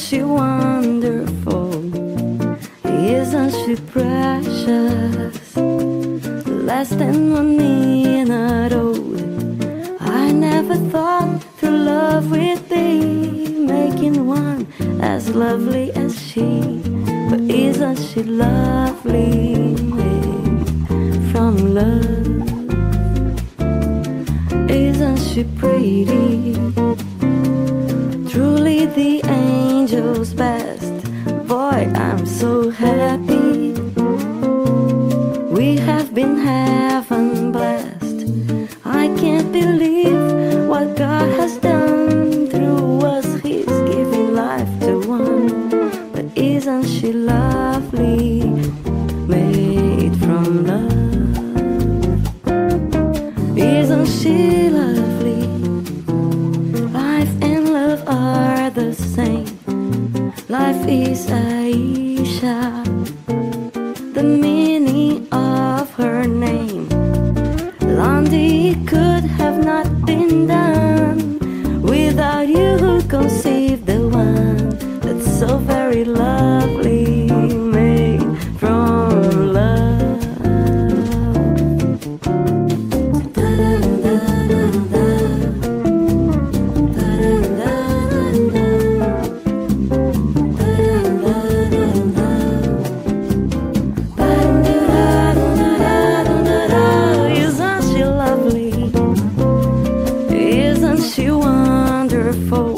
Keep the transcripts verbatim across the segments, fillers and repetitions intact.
she wonderful? Isn't she precious? Less than one minute old. I never thought true love would be making one as lovely as she. But isn't she lovely, made from love? Isn't she pretty? Truly the angel's best. Boy, I'm so happy. We have been heaven blessed. I can't believe what God has done through us. He's giving life to one. But isn't she lovely, made from love? Isn't she lovely? Life and love are the same. Life is Aisha, the meaning of her name. Blondie could have not been done without you who conceived the one that's so very lovely, made from love.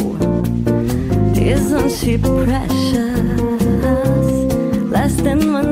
Isn't she precious? Less than one